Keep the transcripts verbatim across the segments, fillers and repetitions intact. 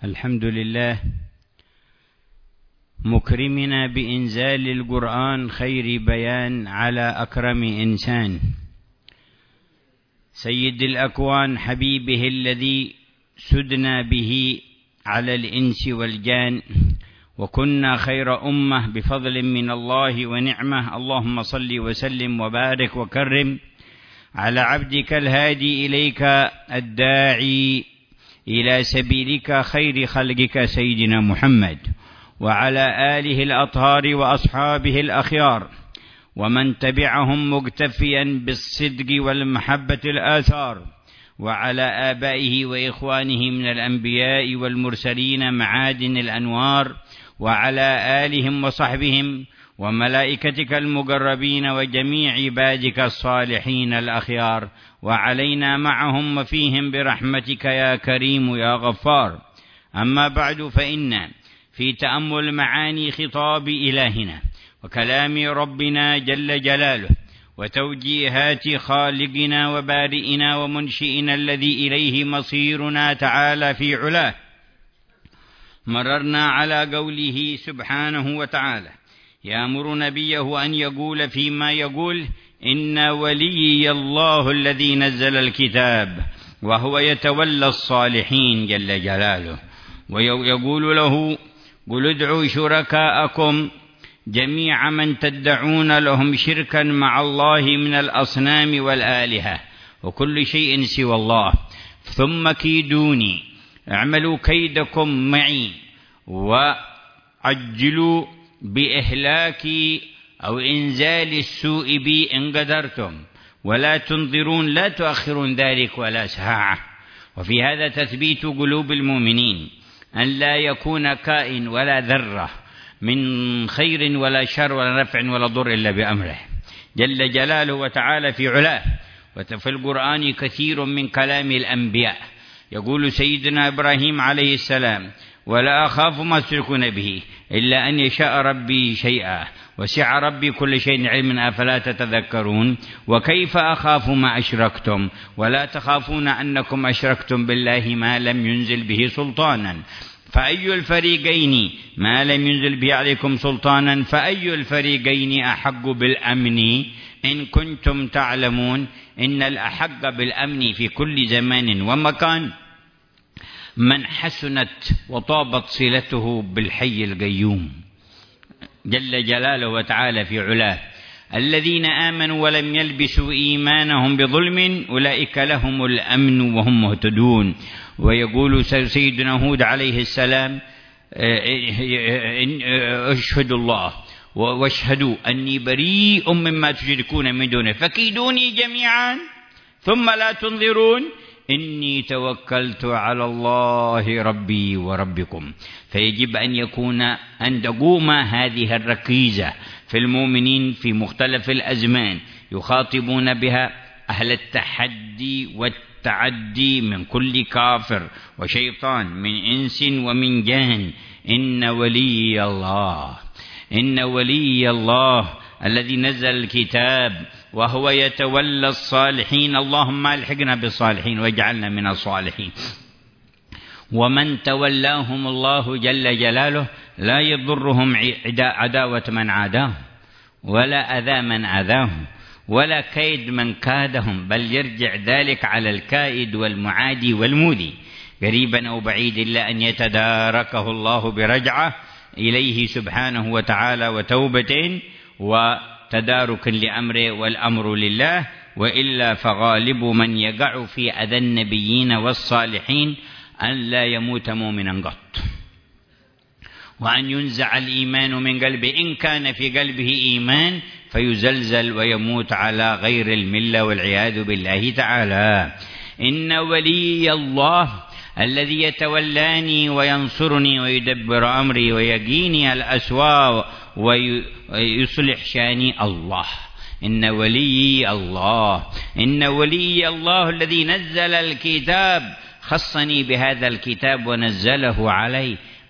الحمد لله مكرمنا بإنزال القرآن خير بيان على أكرم إنسان سيد الأكوان حبيبه الذي سدنا به على الإنس والجان وكنا خير أمة بفضل من الله ونعمة. اللهم صل وسلم وبارك وكرم على عبدك الهادي إليك الداعي إلى سبيلك خير خلقك سيدنا محمد وعلى آله الأطهار وأصحابه الأخيار ومن تبعهم مقتفيا بالصدق والمحبة الآثار وعلى آبائه وإخوانه من الأنبياء والمرسلين معادن الأنوار وعلى آلهم وصحبهم وملائكتك المقربين وجميع عبادك الصالحين الأخيار وعلينا معهم وفيهم برحمتك يا كريم يا غفار. أما بعد، فإن في تأمل معاني خطاب إلهنا وكلام ربنا جل جلاله وتوجيهات خالقنا وبارئنا ومنشئنا الذي إليه مصيرنا تعالى في علاه، مررنا على قوله سبحانه وتعالى يأمر نبيه أن يقول فيما يقول: إن وليي الله الذي نزل الكتاب وهو يتولى الصالحين جل جلاله، ويقول له: قل ادعوا شركاءكم جميع من تدعون لهم شركا مع الله من الأصنام والآلهة وكل شيء سوى الله، ثم كيدوني اعملوا كيدكم معي وعجلوا بإهلاكي أو إنزال السوء بي إن قدرتم، ولا تنظرون، لا تؤخرون ذلك ولا ساعة. وفي هذا تثبيت قلوب المؤمنين أن لا يكون كائن ولا ذرة من خير ولا شر ولا نفع ولا ضر إلا بأمره جل جلاله وتعالى في علاه. وفي القرآن كثير من كلام الأنبياء يقول سيدنا إبراهيم عليه السلام: ولا أخاف ما تشركون به إلا أن يشاء ربي شيئا وسع ربي كل شيء علما أفلا تتذكرون. وكيف أخاف ما أشركتم ولا تخافون أنكم أشركتم بالله ما لم ينزل به سلطانا، فأي الفريقين ما لم ينزل به عليكم سلطانا فأي الفريقين أحق بالأمن إن كنتم تعلمون. إن الأحق بالأمن في كل زمان ومكان من حسنت وطابت صلته بالحي القيوم جل جلاله وتعالى في علاه. الذين آمنوا ولم يلبسوا إيمانهم بظلم أولئك لهم الأمن وهم مهتدون. ويقول سيدنا هود عليه السلام: أشهد الله واشهدوا أني بريء مما تشركون من دونه فكيدوني جميعا ثم لا تنظرون إني توكلت على الله ربي وربكم. فيجب أن يكون أن تقوم هذه الركيزة في المؤمنين في مختلف الأزمان يخاطبون بها أهل التحدي والتعدي من كل كافر وشيطان من إنس ومن جان. إن ولي الله إن ولي الله الذي نزل الكتاب وهو يتولى الصالحين. اللهم الحقنا بالصالحين واجعلنا من الصالحين. ومن تولاهم الله جل جلاله لا يضرهم عداوة من عاداهم ولا أذى من أذاهم ولا كيد من كادهم، بل يرجع ذلك على الكائد والمعادي والمودي قريبا أو بعيد إلا أن يتداركه الله برجعة إليه سبحانه وتعالى وتوبة وتدارك لأمره والأمر لله، وإلا فغالب من يقع في أذى النبيين والصالحين أن لا يموت مؤمنا قط، وأن ينزع الإيمان من قلبه إن كان في قلبه إيمان فيزلزل ويموت على غير الملة والعياذ بالله تعالى. إن ولي الله الذي يتولاني وينصرني ويدبر أمري ويقيني الأسوأ ويصلح شاني الله. إن ولي الله إن ولي الله الذي نزل الكتاب خصني بهذا الكتاب ونزله علي.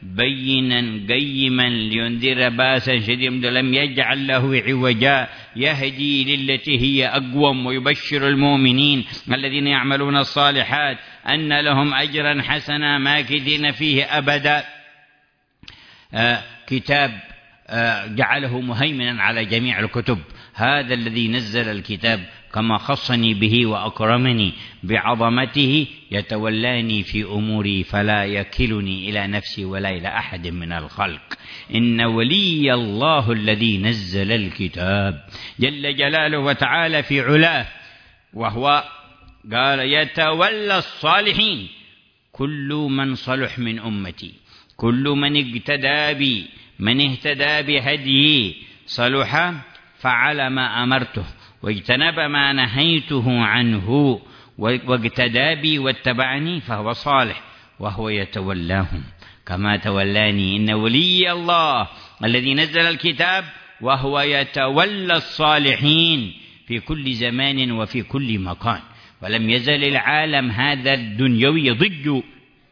بينا قيما لينذر باسا شديدا لم يجعل له عوجا يهدي للتي هي أقوم ويبشر المؤمنين الذين يعملون الصالحات أن لهم أجرا حسنا ماكثين فيه أبدا. آه كتاب آه جعله مهيمنا على جميع الكتب. هذا الذي نزل الكتاب كما خصني به وأكرمني بعظمته يتولاني في أموري فلا يكلني إلى نفسي ولا إلى أحد من الخلق. إن ولي الله الذي نزل الكتاب جل جلاله وتعالى في علاه، وهو قال يتولى الصالحين كل من صلح من أمتي، كل من اقتدى بي، من اهتدى بهديه صلح فعل ما أمرته واجتنب ما نهيته عنه واقتدى بي واتبعني فهو صالح وهو يتولاهم كما تولاني. إن ولي الله الذي نزل الكتاب وهو يتولى الصالحين في كل زمان وفي كل مكان. ولم يزل العالم هذا الدنيوي ضج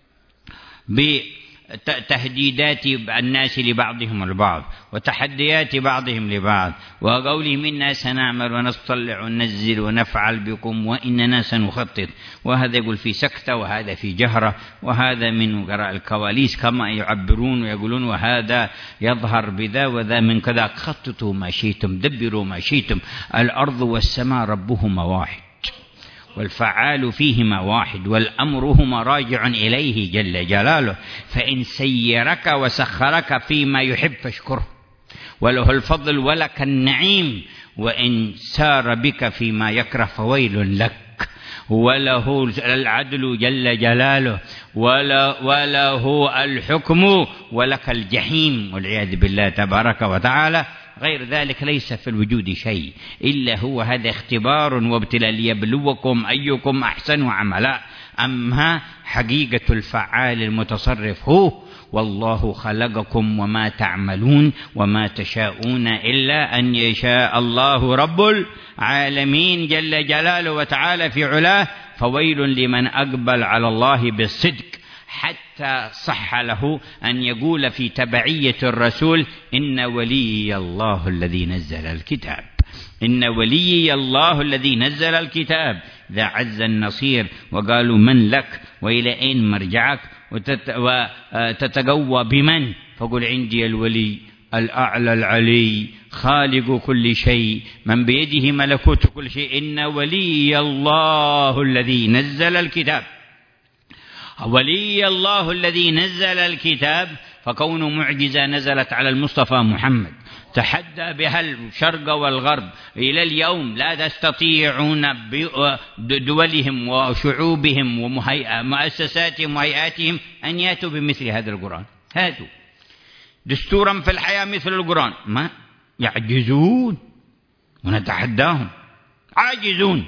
بتهديدات الناس لبعضهم البعض وتحديات بعضهم لبعض وقولهم إنا سنعمل ونطلع وننزل ونفعل بكم وإننا سنخطط، وهذا يقول في سكتة وهذا في جهرة وهذا من وراء الكواليس كما يعبرون ويقولون، وهذا يظهر بذا وذا من كذا. خططوا ما شئتم دبروا ما شئتم، الأرض والسماء ربهما واحد والفعال فيهما واحد والأمرهما راجع إليه جل جلاله. فإن سيرك وسخرك فيما يحب فاشكره وله الفضل ولك النعيم، وإن سار بك فيما يكره فويل لك وله العدل جل جلاله وله الحكم ولك الجحيم والعياذ بالله تبارك وتعالى. غير ذلك ليس في الوجود شيء إلا هو، هذا اختبار وابتلاء ليبلوكم أيكم أحسن عملا. أما حقيقة الفعال المتصرف هو، والله خلقكم وما تعملون وما تشاءون إلا أن يشاء الله رب العالمين جل جلاله وتعالى في علاه. فويل لمن أقبل على الله بالصدق حتى صح له أن يقول في تبعية الرسول إن ولي الله الذي نزل الكتاب، إن ولي الله الذي نزل الكتاب ذا عز النصير. وقالوا من لك وإلى أين مرجعك وتتقوى بمن؟ فقل عندي الولي الأعلى العلي خالق كل شيء من بيده ملكوت كل شيء. إن ولي الله الذي نزل الكتاب، ولي الله الذي نزل الكتاب فكون معجزة نزلت على المصطفى محمد تحدى بها الشرق والغرب إلى اليوم لا تستطيعون بدولهم وشعوبهم ومؤسساتهم وهيئاتهم أن يأتوا بمثل هذا القرآن. هاتوا دستورا في الحياة مثل القرآن، ما يعجزون ونتحداهم، عاجزون.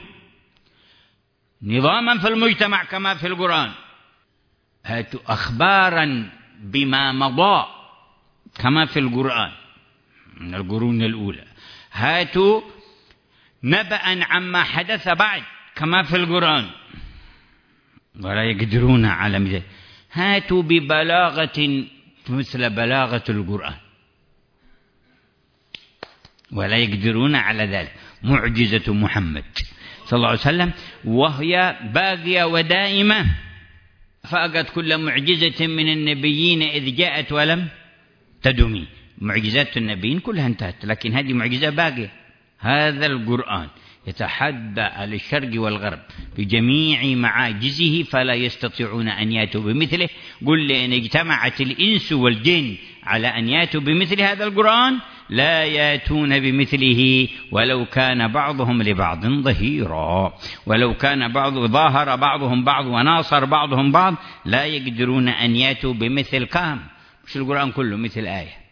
نظاما في المجتمع كما في القرآن، هاتوا أخبارا بما مضى كما في القرآن من القرون الأولى، هاتوا نبأ عما حدث بعد كما في القرآن ولا يقدرون على مثل. هاتوا ببلاغة مثل بلاغة القرآن ولا يقدرون على ذلك. معجزة محمد صلى الله عليه وسلم وهي باقية ودائمة، فأقت كل معجزة من النبيين إذ جاءت ولم تدمي. معجزات النبيين كلها انتهت، لكن هذه معجزة باقية. هذا القرآن يتحدى على الشرق والغرب بجميع معاجزه فلا يستطيعون أن يأتوا بمثله. قل لي إن اجتمعت الإنس والجن على أن يأتوا بمثل هذا القرآن لا يأتون بمثله ولو كان بعضهم لبعض ظهيرا، ولو كان بعض ظاهر بعضهم بعض وناصر بعضهم بعض لا يقدرون أن يأتوا بمثل كام. مش القرآن كله مثل آية.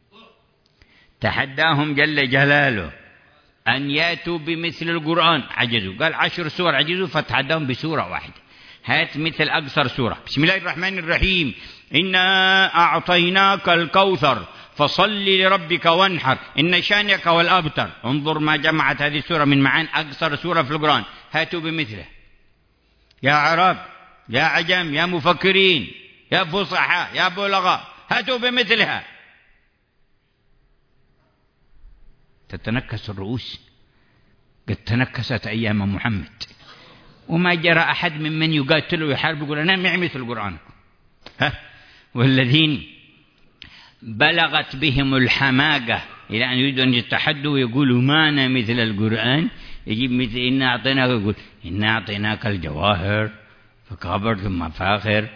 تحداهم جل جلاله أن يأتوا بمثل القرآن، عجزوا. قال عشر سور عجزوا فتحداهم بسورة واحدة. هات مثل أقصر سورة. بسم الله الرحمن الرحيم إنا أعطيناك الكوثر فصل لربك وانحر إن شانك والأبتر. انظر ما جمعت هذه السورة من معان أقصر سورة في القرآن. هاتوا بمثله يا عرب يا عجم يا مفكرين يا فصحاء يا بلغاء، هاتوا بمثلها. تتنكس الرؤوس، قد تنكست أيام محمد، وما جرى أحد ممن يقاتل ويحارب يقول أنا معي مثل القرآن. ها والذين بلغت بهم الحماقة إلى أن يريدوا أن يتحدوا ويقولوا ما أنا مثل القرآن، يجيب مثل إنا أعطيناك، يقول إنا أعطيناك الجواهر فكبر ثم فاخر.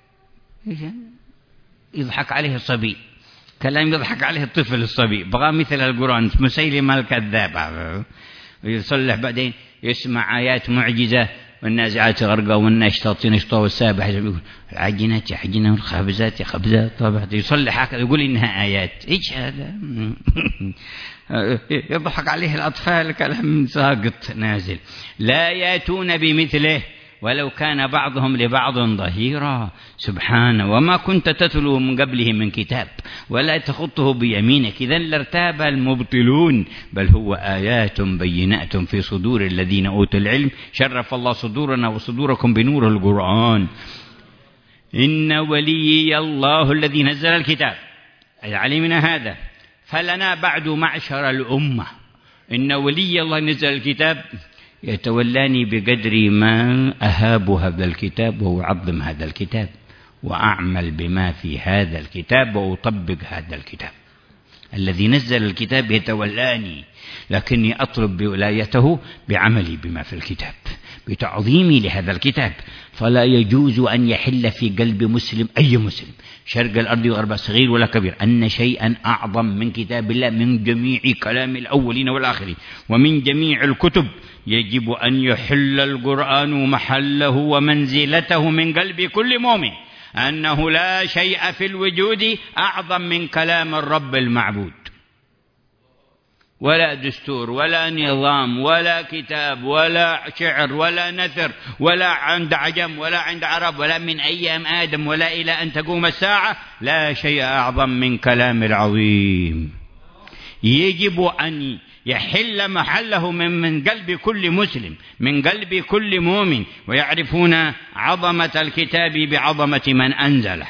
يضحك عليه الصبي، كلام يضحك عليه الطفل الصبي، بغى مثل القرآن، مسيلمة الكذاب، ويصلح بعدين يسمع آيات معجزة، والنازعات غرقا والناشطات نشطا والسابحة يقول العجينات عجينة والخبزات خبزات طبعا، يصلح هكذا يقول إنها آيات. إيش هذا؟ يضحك عليه الأطفال، كلام ساقط نازل. لا يأتون بمثله ولو كان بعضهم لبعض ظهيرا. سبحانه. وما كنت تتلو من قبله من كتاب ولا تخطه بيمينك إذا لارتاب المبطلون، بل هو آيات بينات في صدور الذين أوتوا العلم. شرف الله صدورنا وصدوركم بنور القرآن. إن وليي الله الذي نزل الكتاب، علمنا هذا. فلنا بعد معشر الأمة إن ولي الله نزل الكتاب يتولاني بقدر ما أهاب هذا الكتاب وأعظم هذا الكتاب وأعمل بما في هذا الكتاب وأطبق هذا الكتاب. الذي نزل الكتاب يتولاني، لكني أطلب بولايته بعملي بما في الكتاب، بتعظيمي لهذا الكتاب. فلا يجوز أن يحل في قلب مسلم، أي مسلم، شرق الأرض وغربها، صغير ولا كبير، أن شيئا أعظم من كتاب الله من جميع كلام الأولين والآخرين ومن جميع الكتب. يجب أن يحل القرآن محله ومنزلته من قلب كل مؤمن، أنه لا شيء في الوجود أعظم من كلام الرب المعبود، ولا دستور ولا نظام ولا كتاب ولا شعر ولا نثر ولا عند عجم ولا عند عرب ولا من أيام آدم ولا إلى أن تقوم الساعة. لا شيء أعظم من كلام العظيم. يجب أن يحل محله من, من قلب كل مسلم، من قلب كل مؤمن، ويعرفون عظمة الكتاب بعظمة من أنزله.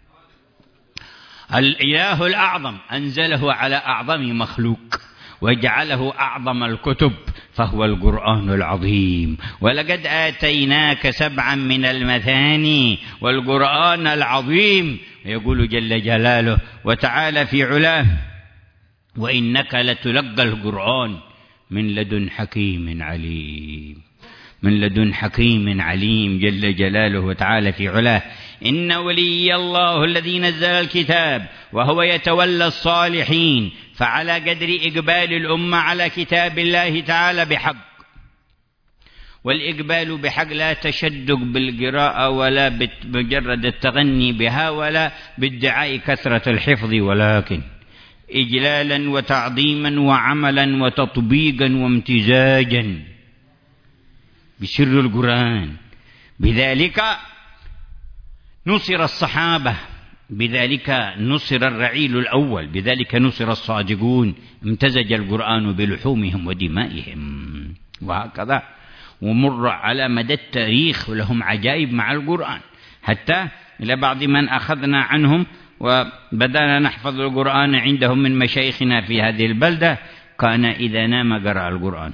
الإله الأعظم أنزله على أعظم مخلوق وجعله أعظم الكتب، فهو القرآن العظيم. ولقد آتيناك سبعا من المثاني والقرآن العظيم. يقول جل جلاله وتعالى في علاه وإنك لتلقى القرآن من لدن حكيم عليم. من لدن حكيم عليم جل جلاله وتعالى في علاه. إن ولي الله الذي نزل الكتاب وهو يتولى الصالحين. فعلى قدر إقبال الأمة على كتاب الله تعالى بحق، والإقبال بحق لا تشدق بالقراءة ولا بمجرد التغني بها ولا بادعاء كثرة الحفظ، ولكن إجلالا وتعظيما وعملا وتطبيقا وامتزاجا بسر القرآن. بذلك نصر الصحابة، بذلك نصر الرعيل الأول، بذلك نصر الصادقون. امتزج القرآن بلحومهم ودمائهم، وهكذا. ومر على مدى التاريخ ولهم عجائب مع القرآن، حتى إلى بعض من أخذنا عنهم وبدأنا نحفظ القرآن عندهم من مشايخنا في هذه البلدة، كان إذا نام قرأ القرآن،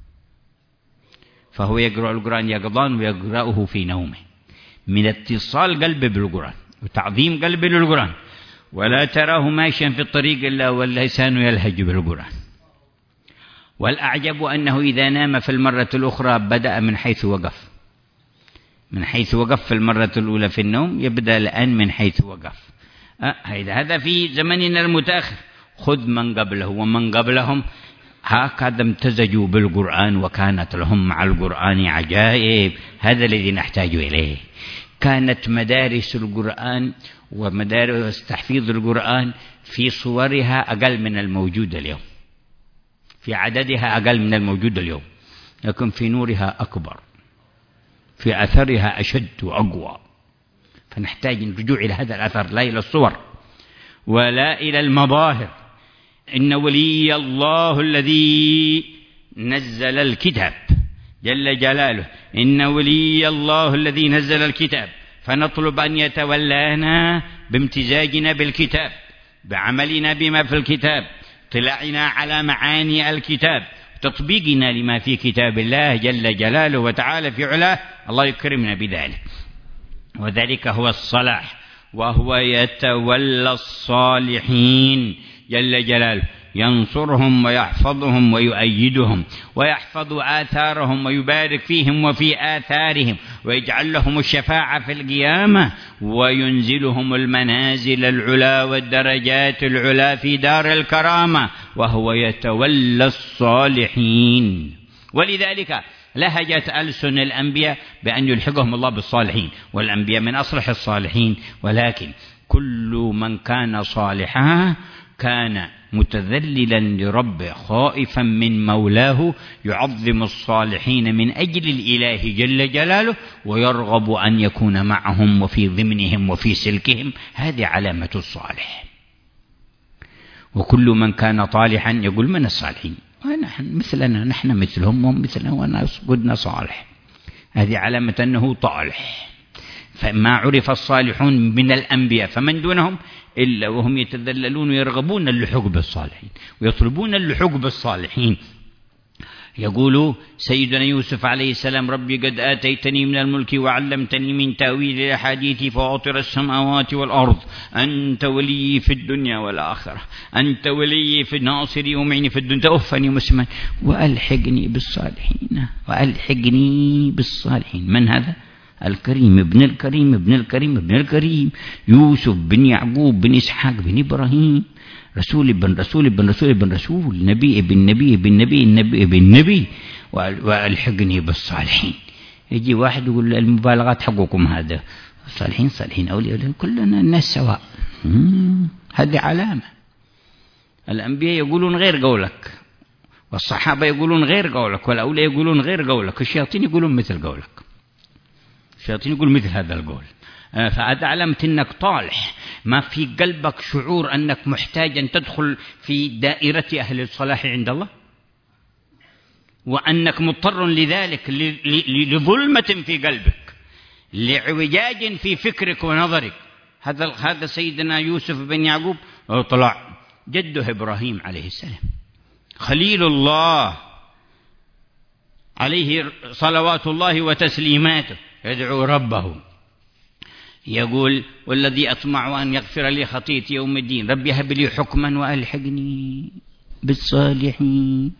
فهو يقرأ القرآن يقظان ويقرأه في نومه، من اتصال قلبه بالقرآن وتعظيم قلبه للقرآن. ولا تراه ماشيا في الطريق إلا واللسان يلهج بالقرآن. والأعجب أنه إذا نام في المرة الأخرى بدأ من حيث وقف، من حيث وقف في المرة الأولى في النوم يبدأ الآن من حيث وقف. أه هذا في زمننا المتأخر. خذ من قبله ومن قبلهم هكذا امتزجوا بالقرآن، وكانت لهم مع القرآن عجائب. هذا الذي نحتاج إليه. كانت مدارس القرآن ومدارس تحفيظ القرآن في صورها أقل من الموجود اليوم، في عددها أقل من الموجود اليوم، لكن في نورها أكبر، في أثرها أشد وأقوى. فنحتاج الرجوع إلى هذا الأثر، لا إلى الصور ولا إلى المظاهر. إن ولي الله الذي نزل الكتاب جل جلاله. إن ولي الله الذي نزل الكتاب، فنطلب أن يتولانا بامتزاجنا بالكتاب، بعملنا بما في الكتاب، اطلاعنا على معاني الكتاب، تطبيقنا لما في كتاب الله جل جلاله وتعالى في علاه. الله يكرمنا بذلك، وذلك هو الصلاح. وهو يتولى الصالحين جل جلاله، ينصرهم ويحفظهم ويؤيدهم ويحفظ آثارهم ويبارك فيهم وفي آثارهم ويجعل لهم الشفاعة في القيامة وينزلهم المنازل العلا والدرجات العلا في دار الكرامة. وهو يتولى الصالحين. ولذلك لهجت ألسن الأنبياء بأن يلحقهم الله بالصالحين، والأنبياء من أصلح الصالحين، ولكن كل من كان صالحا كان متذللا لربه خائفا من مولاه، يعظم الصالحين من أجل الإله جل جلاله، ويرغب أن يكون معهم وفي ضمنهم وفي سلكهم. هذه علامة الصالح. وكل من كان طالحا يقول من الصالحين؟ ونحن مثلنا، نحن مثلهم وهم مثلنا وناس قدنا صالح. هذه علامة أنه طالح. فما عرف الصالحون من الأنبياء فمن دونهم إلا وهم يتذللون ويرغبون اللحوق بالصالحين ويطلبون اللحوق بالصالحين. يقول سيدنا يوسف عليه السلام: ربي قد آتيتني من الملك وعلمتني من تأويل الأحاديث فاطر السماوات والأرض، أنت ولي في الدنيا والآخرة، أنت ولي في الناصري ومعني في الدنيا، توفني مسلما وألحقني بالصالحين، وألحقني بالصالحين. من هذا؟ الكريم ابن الكريم ابن الكريم ابن الكريم، يوسف بن يعقوب بن إسحاق بن إبراهيم، رسول ابن رسول ابن رسول ابن رسول، نبي ابن نبي ابن نبي النبي ابن نبي، وألحقني بالصالحين. يجي واحد يقول المبالغات حقكم هذا، صالحين صالحين أولياء، كلنا الناس سواء. هذه علامة. الأنبياء يقولون غير قولك، والصحابة يقولون غير قولك، والأولياء يقولون غير قولك، الشياطين يقولون مثل قولك، الشياطين يقول مثل هذا القول. فهذا علامة أنك طالح، ما في قلبك شعور أنك محتاج أن تدخل في دائرة أهل الصلاح عند الله، وأنك مضطر لذلك لظلمة في قلبك، لعوجاج في فكرك ونظرك. هذا هذا سيدنا يوسف بن يعقوب طلع جده إبراهيم عليه السلام، خليل الله عليه صلوات الله وتسليماته، يدعو ربه يقول: والذي أطمع أن يغفر لي خطيئتي يوم الدين، ربي هب لي حكما وألحقني بالصالحين.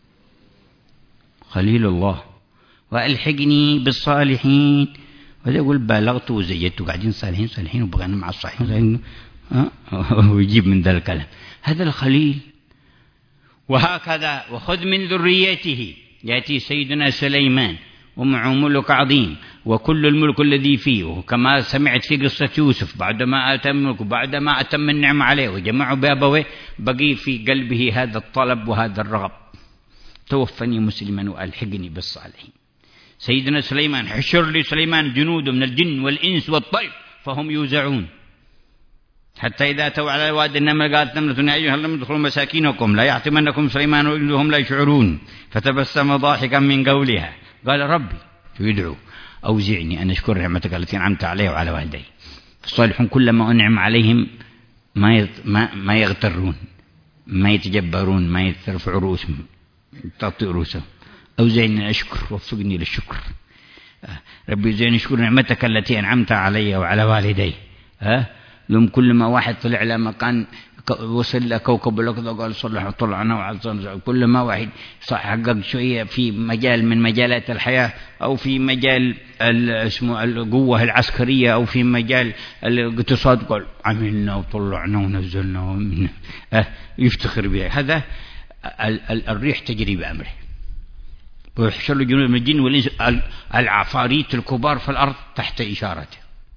خليل الله وألحقني بالصالحين. وهذا يقول بالغت وزيدت وقاعدين صالحين صالحين وبغينا مع الصالحين، ويجيب من ذا الكلام. هذا الخليل. وهكذا وخذ من ذريته، يأتي سيدنا سليمان ومعه ملك عظيم وكل الملك الذي فيه، كما سمعت في قصة يوسف بعدما أتم الملك بعدما أتم النعمة عليه وجمعه بأبويه، بقي في قلبه هذا الطلب وهذا الرغب: توفني مسلما وألحقني بالصالحين. سيدنا سليمان: حشر لي سليمان جنود من الجن والإنس والطير فهم يوزعون، حتى إذا أتوا على واد النمل قالت نملة يا أيها النمل ادخلوا مساكنكم لا يحطمنكم سليمان وجنودهم لا يشعرون، فتبسم ضاحكا من قولها قال: ربي يدعو أوزعني أن أشكر نعمتك التي أنعمت علي وعلى والدي. الصالحون كلما أنعم عليهم ما ما ما يغترون، ما يتجبرون، ما يرفعوا رؤوسهم تطئ رؤوسهم. أوزعني أن أشكر، وفقني للشكر. ربي زين أشكر نعمتك التي أنعمت علي وعلى والدي. ها لهم كل ما واحد طلع إلى مكان وصل لكوكب الأرض قال صلح طلعنا وعزنا، كل ما واحد حقق شوية في مجال من مجالات الحياة، أو في مجال اسمه القوة العسكرية، أو في مجال الاقتصاد قال عملنا وطلعنا ونزلنا ومن أه يفتخر به. هذا الريح تجري بأمره، ويحشر له جنود من الجن والإنس العفاريت الكبار في الأرض تحت إشارته.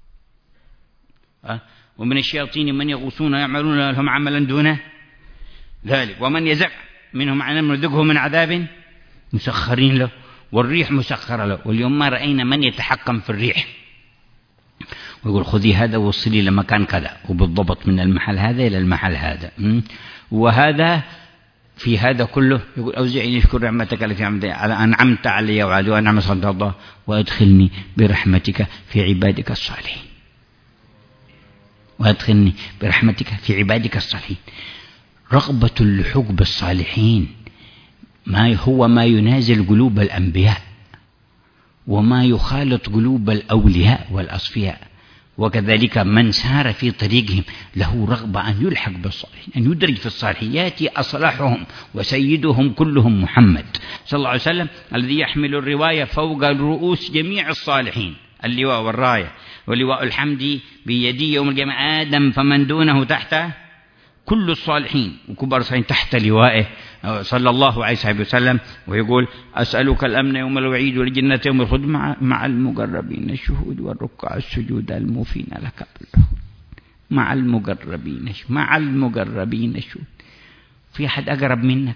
أه ومن الشياطين من يغوصون يعملون لهم عملا دون ذلك، ومن يزع منهم عن نذقه من عذاب مسخرين له، والريح مسخرة له. واليوم ما رأينا من يتحكم في الريح ويقول خذي هذا ووصلي لمكان كذا، وبالضبط من المحل هذا إلى المحل هذا. وهذا في هذا كله يقول أوزعني أشكر نعمتك التي أنعمت علي وعلى وأنعم صدق الله وأدخلني برحمتك في عبادك الصالحين. وأدخلني برحمتك في عبادك الصالحين. رغبة اللحوق بالصالحين ما هو ما ينازل قلوب الأنبياء وما يخالط قلوب الأولياء والأصفياء، وكذلك من سار في طريقهم له رغبة أن يلحق بالصالحين، أن يدرج في الصالحيات أصلحهم، وسيدهم كلهم محمد صلى الله عليه وسلم الذي يحمل الرواية فوق رؤوس جميع الصالحين، اللواء والراية، ولواء الحمد بيدي يوم القيامة آدم فمن دونه تحته كل الصالحين وكبار الصالحين تحت لوائه صلى الله عليه وسلم. ويقول أسألك الأمن يوم الوعيد والجنة يوم الخلد مع, مع المقربين الشهود والركع السجود الموفين لك بالعهود. مع المقربين مع المقربين الشهود. في أحد أقرب منك؟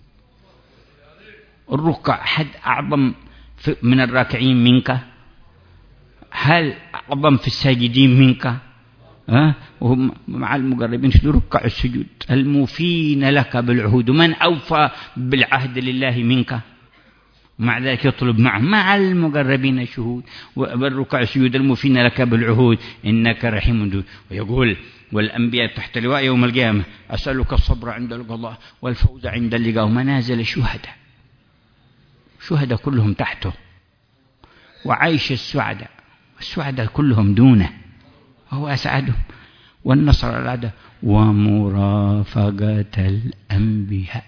الركع أحد أعظم من الراكعين منك؟ هل أعظم في الساجدين منك؟ أه؟ وهم مع المقربين ركع السجود الموفين لك بالعهود. من أوفى بالعهد لله منك؟ مع ذلك يطلب معه مع المقربين الشهود والركع السجود الموفين لك بالعهود إنك رحيم دود. ويقول والأنبياء تحت لواء يوم القيامة أسألك الصبر عند القضاء والفوز عند اللقاء. ومنازل الشهداء شهداء كلهم تحته، وعيش السعداء السعداء كلهم دونه وهو أسعدهم، والنصر على الأعداء ومرافقة الأنبياء.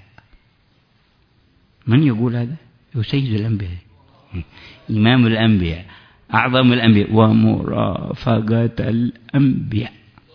من يقول هذا؟ هو سيد الأنبياء إمام الأنبياء أعظم الأنبياء. ومرافقة الأنبياء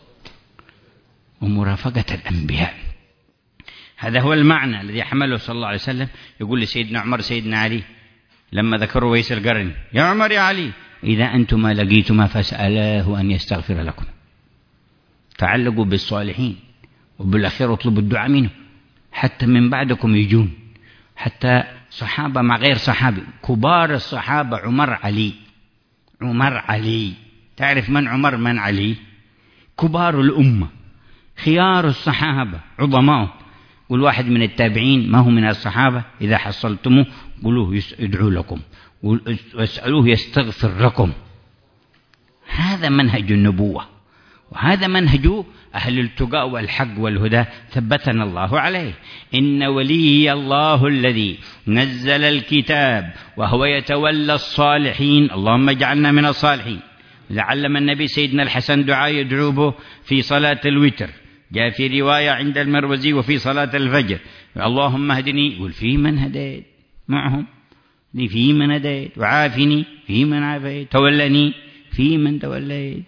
ومرافقة الأنبياء هذا هو المعنى الذي حمله صلى الله عليه وسلم. يقول لسيدنا عمر سيدنا علي لما ذكروا ويس القرن يا عمر يا علي إذا أنتما لقيتما فاسألاه أن يستغفر لكم. تعلقوا بالصالحين وبالأخير اطلبوا الدعاء منه حتى من بعدكم يجون، حتى صحابة مع غير صحابي. كبار الصحابة عمر علي عمر علي تعرف من عمر من علي؟ كبار الأمة خيار الصحابة عظماء. والواحد من التابعين ما هو من الصحابة إذا حصلتموه قولوه يدعو لكم واسألوه يستغفر لكم. هذا منهج النبوة وهذا منهج أهل التقى والحق والهدى ثبتنا الله عليه. إن ولي الله الذي نزل الكتاب وهو يتولى الصالحين. اللهم اجعلنا من الصالحين. لعلم النبي سيدنا الحسن دعاء يدعو به في صلاة الوتر، جاء في رواية عند المروزي وفي صلاة الفجر اللهم اهدني، يقول في من هديت معهم في من هديت، وعافني في من عافيت، تولني في من توليت.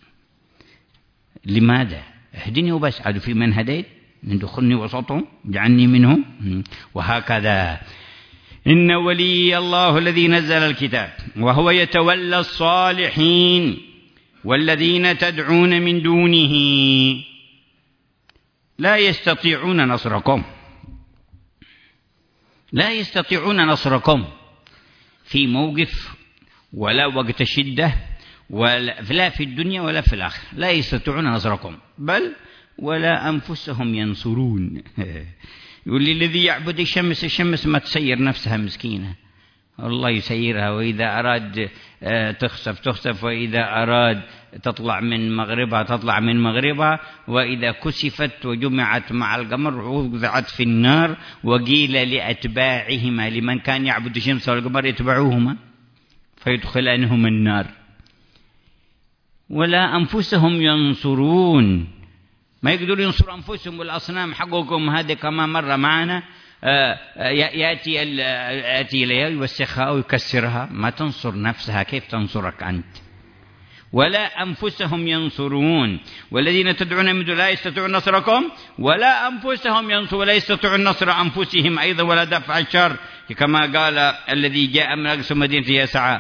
لماذا؟ اهدني وبس، عاد في من هديت ندخلني وسطهم اجعلني منهم. وهكذا إن ولي الله الذي نزل الكتاب وهو يتولى الصالحين والذين تدعون من دونه لا يستطيعون نصركم لا يستطيعون نصركم في موقف ولا وقت شدة ولا لا في الدنيا ولا في الآخرة. لا يستطيعون نصركم بل ولا أنفسهم ينصرون. يقول لي الذي يعبد الشمس الشمس ما تسير نفسها مسكينة، الله يسيرها، وإذا أراد تخسف تخسف، وإذا أراد تطلع من مغربها تطلع من مغربها، وإذا كسفت وجمعت مع القمر وضعت في النار. وقيل لأتباعهما لمن كان يعبد الشمس والقمر يتبعوهما فيدخلانهم النار. ولا أنفسهم ينصرون، ما يقدرون ينصروا أنفسهم. والأصنام حقكم هذه كما مر معنا يأتي يأتي إليها يوسخها ويكسرها، ما تنصر نفسها، كيف تنصرك أنت؟ ولا أنفسهم ينصرون والذين تدعون من دون لا يستطيعون نصركم ولا أنفسهم ينصرون ولا يستطيعون نصر أنفسهم أيضا ولا دفع الشر، كما قال الذي جاء من أقصى مدينة يسعى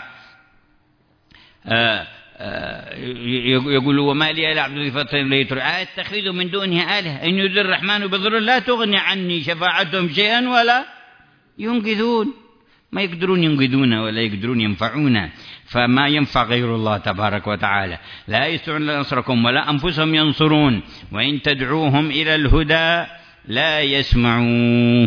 يقول وما لي لا أعبد فترة أتخذ من دونه آلهة إن يرد الرحمن بضر لا تغني عني شفاعتهم شيئا ولا ينقذون. ما يقدرون ينقذون ولا يقدرون ينفعون، فما ينفع غير الله تبارك وتعالى. لا يستطيعون نصركم ولا أنفسهم ينصرون وإن تدعوهم إلى الهدى لا يسمعون.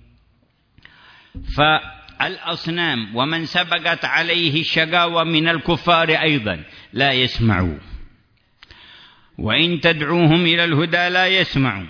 فالأصنام ومن سبقت عليه الشقاوة من الكفار أيضا لا يسمعوا. وإن تدعوهم إلى الهدى لا يسمعوا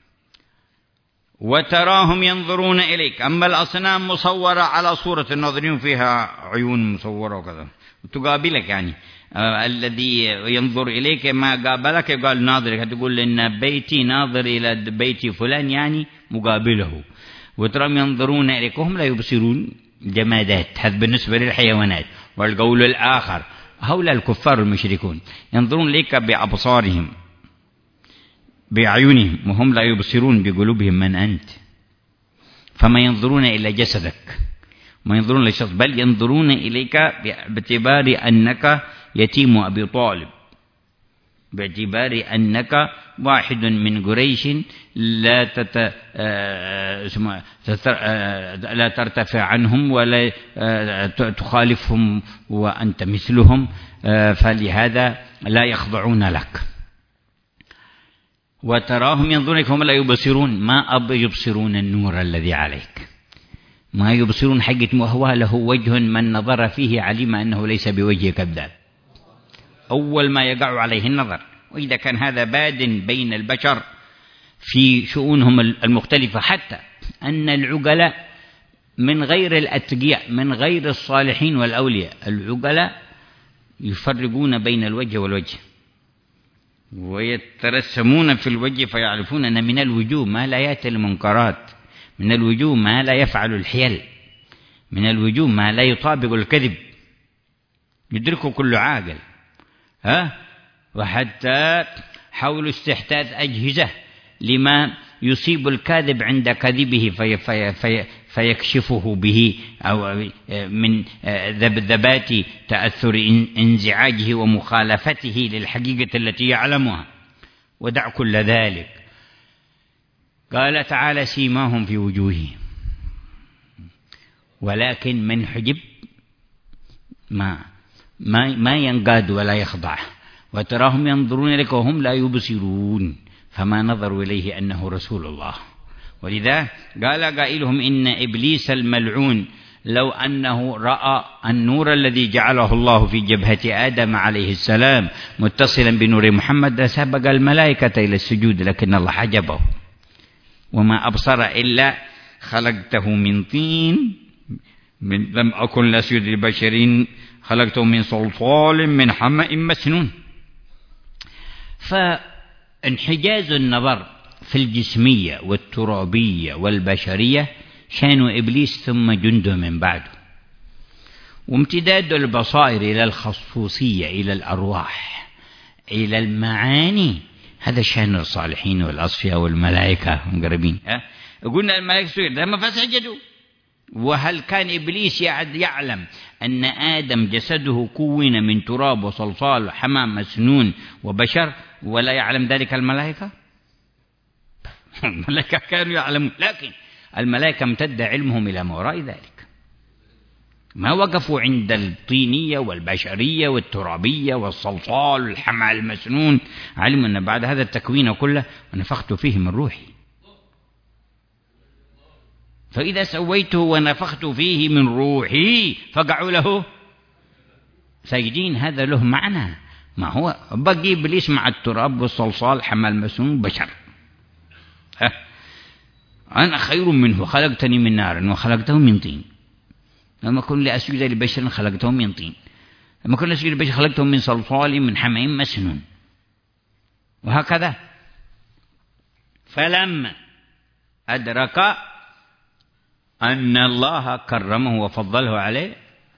وتراهم ينظرون إليك. أما الأصنام مصورة على صورة الناظرين فيها عيون مصورة وكذا تقابلك، يعني آه الذي ينظر إليك ما قابلك يقال ناظرك، هتقول إن بيتي ناظر إلى بيت فلان يعني مقابله. وتراهم ينظرون إليك وهم لا يبصرون، جمادات، هذا بالنسبة للحيوانات. والقول الآخر هؤلاء الكفار المشركون ينظرون إليك بأبصارهم بأعينهم وهم لا يبصرون بقلوبهم من أنت، فما ينظرون إلى جسدك، ما ينظرون إلى شخص، بل ينظرون إليك باعتبار أنك يتيم أبي طالب، باعتبار أنك واحد من قريش لا تت... لا ترتفع عنهم ولا تخالفهم وأنت مثلهم، فلهذا لا يخضعون لك. وتراهم ينظرونك هم لا يبصرون، ما أب يبصرون النور الذي عليك، ما يبصرون حقة، وهو له وجه من نظر فيه علم أنه ليس بوجه كذاب، أول ما يقع عليه النظر. وإذا كان هذا باد بين البشر في شؤونهم المختلفة، حتى أن العقلاء من غير الأتقياء من غير الصالحين والأولياء، العقلاء يفرقون بين الوجه والوجه ويترسمون في الوجه فيعرفون أن من الوجوه ما لا يأتي المنكرات، من الوجوه ما لا يفعل الحيل، من الوجوه ما لا يطابق الكذب، يدركه كل عاقل. ها وحتى حاولوا استحداث أجهزة لما يصيب الكاذب عند كذبه في في في فيكشفه به، أو من ذبذبات تأثر انزعاجه ومخالفته للحقيقة التي يعلمها. ودع كل ذلك. قال تعالى سيماهم في وجوههم، ولكن من حجب ما ما ما ينقاد ولا يخضع. وتراهم ينظرون إليك وهم لا يبصرون، فما نظروا إليه أنه رسول الله. ولذا قال قائلهم إن إبليس الملعون لو أنه رأى النور الذي جعله الله في جبهة آدم عليه السلام متصلا بنور محمد لسبق الملائكة إلى السجود، لكن الله حجبه. وما أبصر إلا خلقته من طين، من لم أكن لأسجد لبشر خلقته من صلصال من حمأ مسنون. فانحجاز النظر في الجسمية والترابية والبشرية شان إبليس ثم جنده من بعده، وامتداد البصائر إلى الخصوصية، إلى الأرواح، إلى المعاني، هذا شان الصالحين والأصفياء والملائكة المقربين. قلنا الملائكة سجدوا ما فسجدوا. وهل كان إبليس يعلم أن آدم جسده كون من تراب وصلصال وحمام مسنون وبشر، ولا يعلم ذلك الملائكة؟ الملائكة كانوا يعلمون، لكن الملائكة امتد علمهم إلى ما وراء ذلك، ما وقفوا عند الطينية والبشرية والترابية والصلصال والحمى المسنون، علموا أن بعد هذا التكوين كله ونفخت فيه من روحي. فإذا سويته ونفخت فيه من روحي فقعوا له ساجدين. هذا له معنى، ما هو بقي إبليس مع التراب والصلصال حمى المسنون بشر. أنا خير منه، خلقتني من نار وخلقته من طين. لما كن لأسجد لبشر خلقته من طين، لما كن لأسجد لبشر خلقته من صلصال من حمأ مسنون، وهكذا. فلما أدرك أن الله كرمه وفضله عليه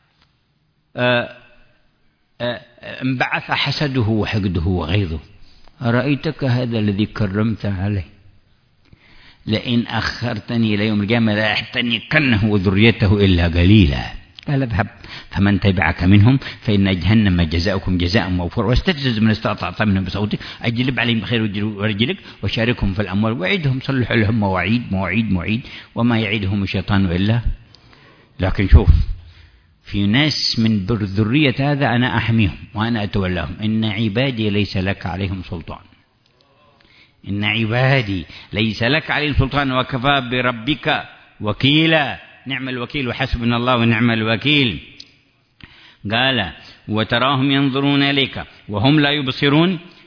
انبعث حسده وحقده وغيظه. أرأيتك هذا الذي كرمت عليه، لئن أخرتني إلى يوم القيامة لأحتنكنه وذريته إلا قليلا. قال اذهب فمن تبعك منهم فإن جهنم جزاؤكم جزاء موفورا واستفزز من استطعت منهم بصوتك أجلب عليهم بخير ورجلك وشاركهم في الأموال وعدهم صلح لهم مواعيد مواعيد مواعيد وما يعيدهم الشيطان إلا. لكن شوف، في ناس من ذرية هذا أنا أحميهم وأنا أتولاهم. إن عبادي ليس لك عليهم سلطان، إن عبادي ليس لك عليهم سلطان وكفى بربك وكيلا. نعم الوكيل وحسبنا الله ونعم الوكيل. قال وتراهم ينظرون إليك وهم لا يبصرون.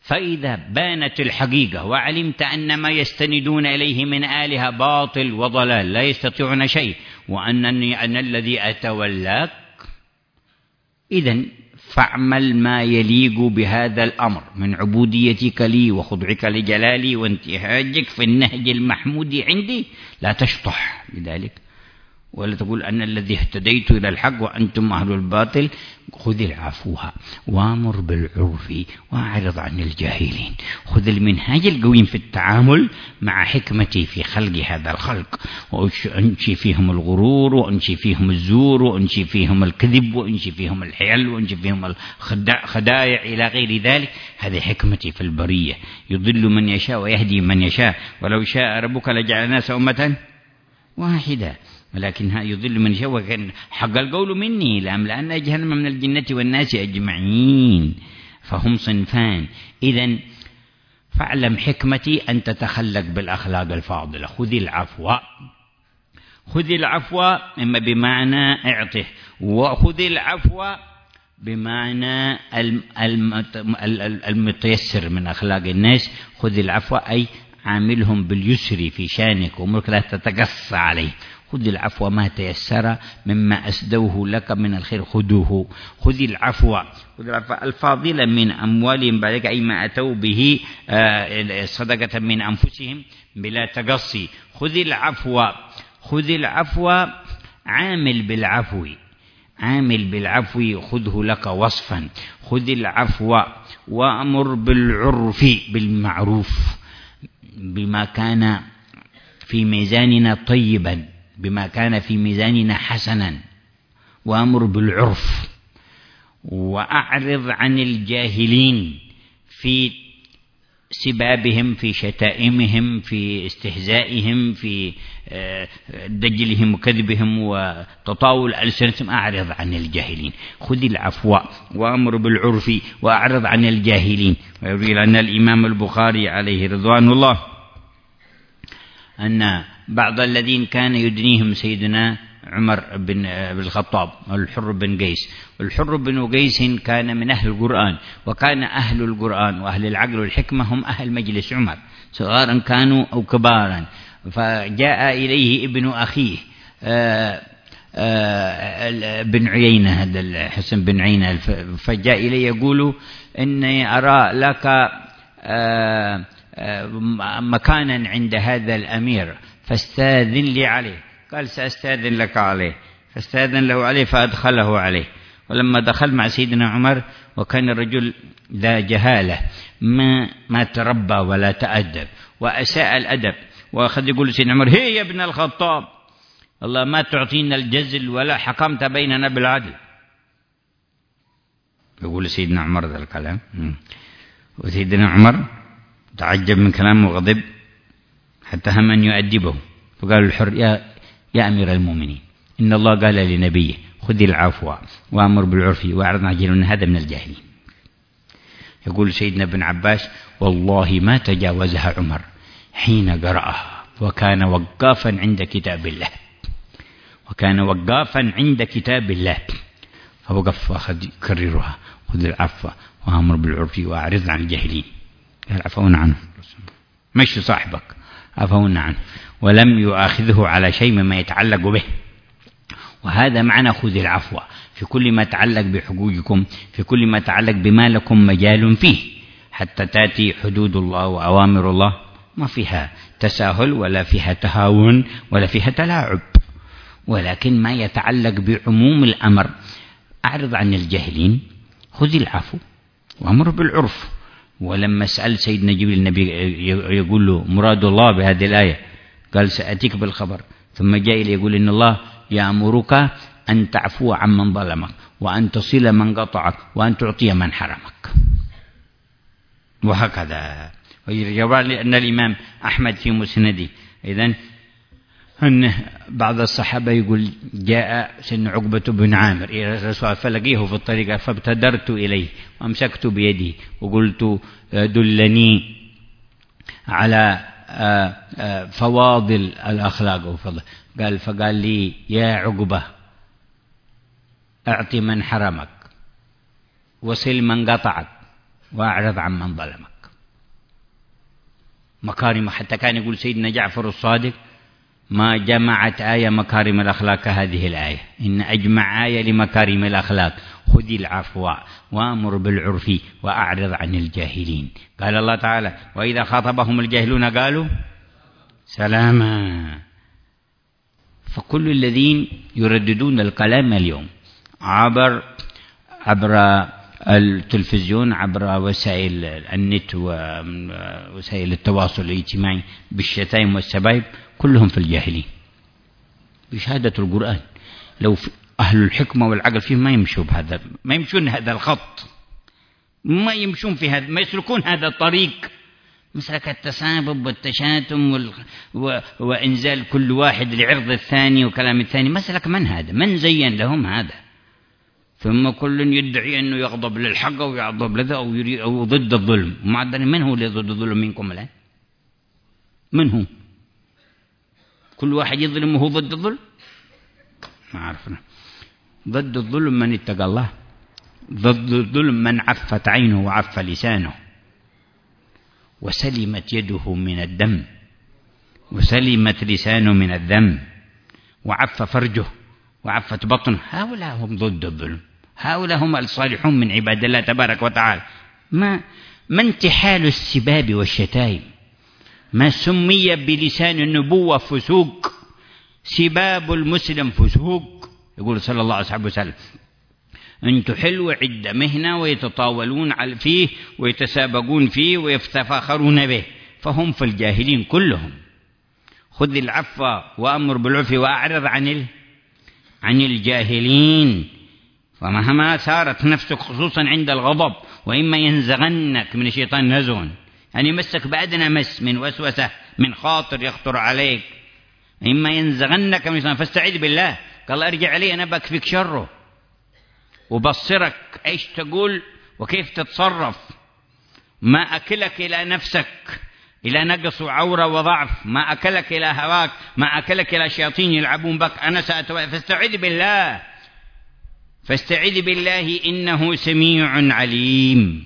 فإذا بانت الحقيقة وعلمت أن ما يستندون إليه من آلهة باطل وضلال لا يستطيعون شيء، وأنني أنا الذي أتولاك، إذن فاعمل ما يليق بهذا الأمر من عبوديتك لي وخضعك لجلالي وانتهاجك في النهج المحمود عندي. لا تشطح بذلك ولا تقول أنا الذي اهتديت إلى الحق وأنتم أهل الباطل. خذ العفو وامر بالعرف واعرض عن الجاهلين. خذ المنهاج القويم في التعامل مع حكمتي في خلق هذا الخلق، وأنشي فيهم الغرور وأنشي فيهم الزور وأنشي فيهم الكذب وأنشي فيهم الحيل وأنشي فيهم الخدائع إلى غير ذلك. هذه حكمتي في البرية، يضل من يشاء ويهدي من يشاء، ولو شاء ربك لجعل الناس أمة واحدة ولكنها يضل من يشاء، وكان حق القول مني لأملأن جهنم من الجنة والناس أجمعين. فهم صنفان. إذن فاعلم حكمتي أن تتخلق بالأخلاق الفاضلة. خذ العفو، خذ العفو إما بمعنى اعطه، وخذ العفو بمعنى المتيسر من أخلاق الناس. خذ العفو أي عاملهم باليسر في شانك وأمرك لا تتقص عليه. خذ العفو ما تيسر مما أسدوه لك من الخير خذوه. خذ العفو، خذ العفو الفاضلة من أموالهم بعدك أي ما أتوا به صدقة من أنفسهم بلا تقصي. خذ العفو، خذ العفو عامل بالعفو، عامل بالعفو خذه لك وصفا. خذ العفو وأمر بالعرف بالمعروف بما كان في ميزاننا طيبا، بما كان في ميزاننا حسنا، وأمر بالعرف. وأعرض عن الجاهلين في سبابهم، في شتائمهم، في استهزائهم، في دجلهم وكذبهم وتطاول ألسنتهم. أعرض عن الجاهلين. خذ العفو وأمر بالعرف وأعرض عن الجاهلين. ويروي أن الإمام البخاري عليه رضوان الله أن بعض الذين كان يدنيهم سيدنا عمر بن الخطاب والحر بن قيس. والحر بن قيس كان من أهل القرآن، وكان أهل القرآن وأهل العقل والحكمة هم أهل مجلس عمر صغارا كانوا أو كبارا. فجاء إليه ابن أخيه آآ آآ بن عيينة، هذا الحسن بن عيينة، فجاء إليه يقول إني أرى لك آآ آآ مكانا عند هذا الأمير فاستاذن لي عليه. قال سأستاذن لك عليه، فاستاذن له عليه فأدخله عليه. ولما دخل مع سيدنا عمر وكان الرجل ذا جهالة ما ما تربى ولا تأدب وأساء الأدب، وأخذ يقول سيدنا عمر هي يا ابن الخطاب الله ما تعطينا الجزل ولا حكمت بيننا بالعدل. يقول سيدنا عمر ذا الكلام، وسيدنا عمر تعجب من كلامه وغضب حتى هم أن يؤدبه. فقال الحر يا, يا أمير المؤمنين إن الله قال لنبيه خذ العفو وأمر بالعرف وأعرض عن الجاهلين، هذا من الجاهلين. يقول سيدنا ابن عباس والله ما تجاوزها عمر حين قرأها وكان وقافا عند كتاب الله، وكان وقافا عند كتاب الله. فوقف وأخذ يكررها خذ العفو وأمر بالعرف وأعرض عن الجاهلين. قال عفونا عنه، مش صاحبك، عفونا عنه، ولم يؤاخذه على شيء مما يتعلق به. وهذا معنى خذ العفو في كل ما يتعلق بحقوقكم، في كل ما يتعلق بما لكم مجال فيه، حتى تأتي حدود الله وأوامر الله ما فيها تساهل ولا فيها تهاون ولا فيها تلاعب، ولكن ما يتعلق بعموم الأمر أعرض عن الجاهلين خذ العفو وأمر بالعرف. ولما سأل سيدنا جبريل النبي يقول له مراد الله بهذه الآية، قال سأتيك بالخبر. ثم جاء إليه يقول إن الله يأمرك أن تعفو عمن ظلمك وأن تصل من قطعك وأن تعطي من حرمك. وهكذا. ويروى أن الإمام أحمد في مسنده إذن أن بعض الصحابة يقول جاء سن عقبة بن عامر إلى الرسول فلقيه في الطريق فابتدرت إليه وأمسكت بيده وقلت دلني على فواضل الأخلاق وفضل. قال فقال لي يا عقبة أعطي من حرمك وصل من قطعك وأعرض عن من ظلمك. مكارم، حتى كان يقول سيدنا جعفر الصادق: ما جمعت آية مكارم الأخلاق كهذه الآية، إن أجمع آية لمكارم الأخلاق: خذ العفو وأمر بالعرف وأعرض عن الجاهلين. قال الله تعالى: وإذا خاطبهم الجاهلون قالوا سلاما. فكل الذين يرددون الكلام اليوم عبر عبر التلفزيون، عبر وسائل النت ووسائل التواصل الاجتماعي بالشتائم والسبايب، كلهم في الجاهلين بشهادة القرآن. لو أهل الحكمة والعقل فيهم ما يمشوا بهذا، ما يمشون هذا الخط، ما يمشون في هذا، ما يسلكون هذا الطريق، مسلك التسابب والتشاتم وال... و... وإنزال كل واحد لعرض الثاني وكلام الثاني. مسلك من هذا؟ من زين لهم هذا؟ ثم كل يدعي أنه يغضب للحق أو يغضب لذا أو, يري... أو ضد الظلم. من هو اللي ضد الظلم منكم الآن؟ من هو؟ كل واحد يظلم وهو ضد الظلم؟ ما عرفنا. ضد الظلم من اتقى الله، ضد الظلم من عفت عينه وعف لسانه وسلمت يده من الدم وسلمت لسانه من الذم وعف فرجه وعفت بطنه. هؤلاء هم ضد الظلم، هؤلاء هم الصالحون من عباد الله تبارك وتعالى. ما ما انتحال السباب والشتائم، ما سمي بلسان النبوة فسوق. سباب المسلم فسوق. يقول صلى الله عليه وسلم: أن تحلوا عد مهنة ويتطاولون فيه ويتسابقون فيه ويتفاخرون به، فهم في الجاهلين كلهم. خذ العفو وأمر بالعرف وأعرض عن ال... عن الجاهلين. فمهما سارت نفسك خصوصا عند الغضب، وإما ينزغنك من الشيطان نزغ، يعني مسك بأدنى مس من وسوسة من خاطر يخطر عليك، إما ينزغنك من الشيطان فاستعذ بالله. قال: ارجع علي أنا بكفيك شره وبصرك ايش تقول وكيف تتصرف. ما أكلك إلى نفسك، إلى نقص وعورة وضعف، ما أكلك إلى هواك، ما أكلك إلى شياطين يلعبون بك. أنا سأتوقف. فاستعذ بالله، فاستعذ بالله إنه سميع عليم،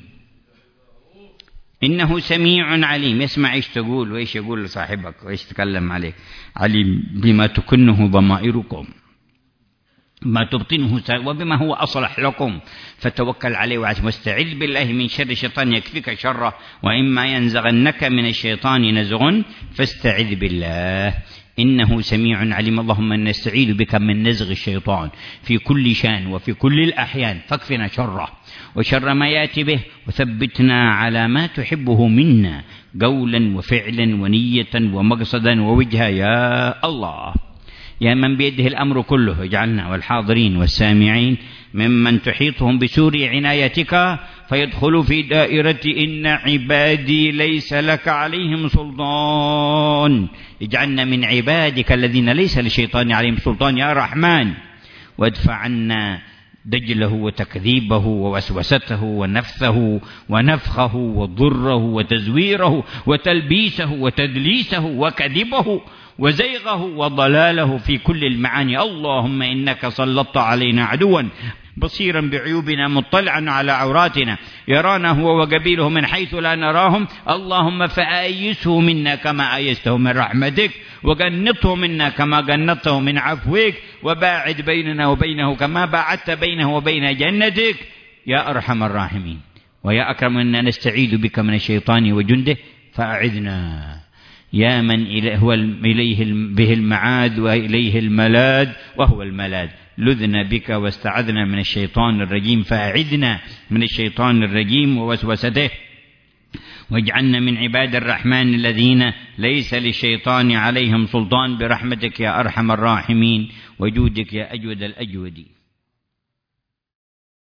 إنه سميع عليم، يسمع إيش تقول وإيش يقول لصاحبك وإيش تكلم عليك. عليم بما تكنه ضمائركم، ما تبطنه وبما هو أصلح لكم، فتوكل عليه واستعذ بالله من شر الشيطان يكفيك شره. وإما ينزغنك من الشيطان نزغ فاستعذ بالله إنه سميع عليم. اللهم نستعيذ بك من نزغ الشيطان في كل شان وفي كل الأحيان، فاكفنا شره وشر ما يأتي به، وثبتنا على ما تحبه منا قولا وفعلا ونية ومقصدا ووجها يا الله. يا من بيده الأمر كله، اجعلنا والحاضرين والسامعين ممن تحيطهم بسور عنايتك فيدخلوا في دائرة إن عبادي ليس لك عليهم سلطان. اجعلنا من عبادك الذين ليس للشيطان عليهم سلطان يا رحمن. وادفع عنا دجله وتكذيبه ووسوسته ونفثه ونفخه وضره وتزويره وتلبيسه وتدليسه وكذبه وزيغه وضلاله في كل المعاني. اللهم إنك سلطت علينا عدوا بصيرا بعيوبنا مطلعا على عوراتنا، يرانا هو وقبيله من حيث لا نراهم. اللهم فآيسه منا كما آيسته من رحمتك، وقنطه منا كما قنطته من عفوك، وباعد بيننا وبينه كما باعدت بينه وبين جنتك يا أرحم الراحمين. ويا أكرم إنا نستعيذ بك من الشيطان وجنده فأعذنا يا من هو إليه به المعاد وإليه الملاذ وهو الملاذ. لذنا بك واستعذنا من الشيطان الرجيم فأعذنا من الشيطان الرجيم ووسوسته، واجعلنا من عباد الرحمن الذين ليس للشيطان عليهم سلطان برحمتك يا أرحم الراحمين وجودك يا أجود الأجودين.